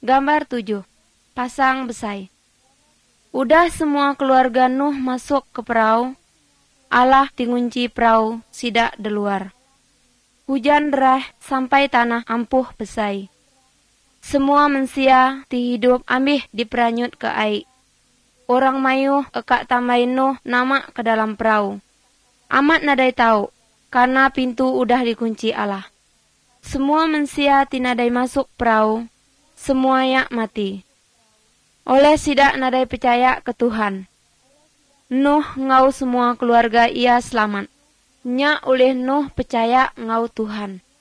Gambar 7. Pasang besai. Udah semua keluarga Nuh masuk ke perahu. Allah tingunci perahu sidak di luar. Hujan derah sampai tanah ampuh besai. Semua manusia ti hidup ambih diperanyut ke air. Orang mayuh ekak tambahin Nuh nama ke dalam perahu. Amat nadai tahu, karena pintu udah dikunci Allah. Semua manusia tinadai masuk perahu, semua yak mati. Oleh sidak nadai percaya ke Tuhan. Nuh ngau semua keluarga ia selamat. Nya oleh Nuh percaya ngau Tuhan.